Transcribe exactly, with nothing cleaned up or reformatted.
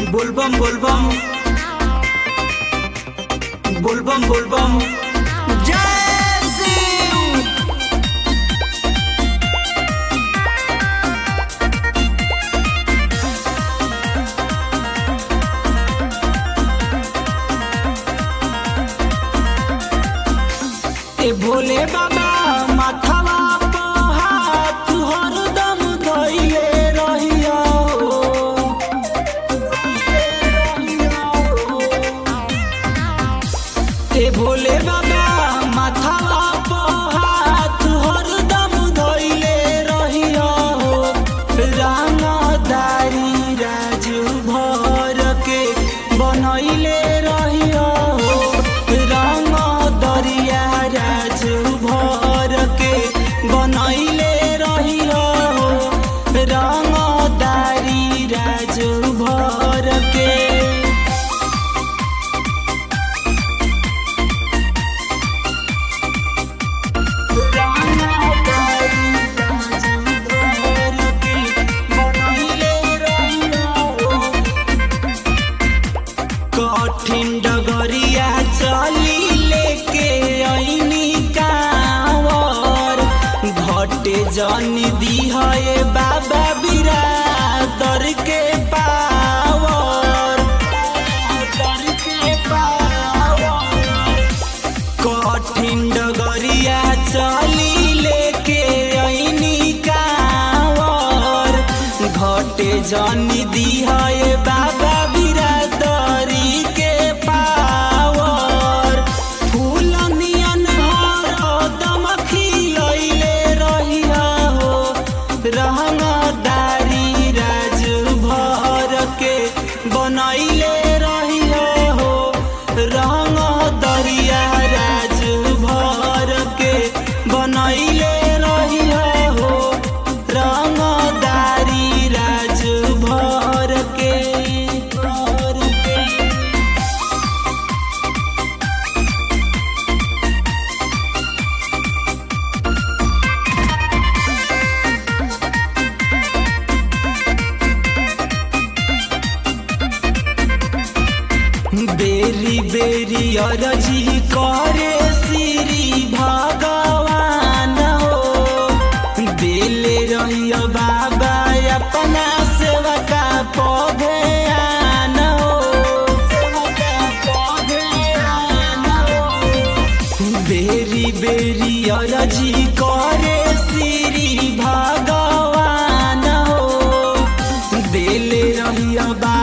बोलबम बोलबम बोलबम बोलबम जय शिव। ए भोले बाबा माथवा पे हाथ हरदम धइले रहिया हो। ए भोले बाबा माथवा पे हाथ हरदम धइले रहिया हो। रंगदारी राज भर के बनैले रहिया हो। रंग दरिया राज भर के बनैले रहिया हो। रंगदारी राज भर के कठिन डगरिया चली लेके ऐनी कांवर। घटे जनी दी है बाबा बिरादर के पावर। कठिन डगरिया चली लेके ऐनी कांवर। घटे जनी दी है बाबा बिरादरी के पावर। फूल नियन हरदम खिलैले रहिया हो। रंगदारी राज भर के बनैले रहिया हो। रंग दरिया राज भर के बनैले रहिया हो। रंगदारी राज भर के भर के बेरी बेरी अरजी करे श्री भगवान हो। दिले रहिया बाबा अपना सेवका पौधेन हो। बेरी बेरी अरजी करे श्री भगवान हो। दिले रहिया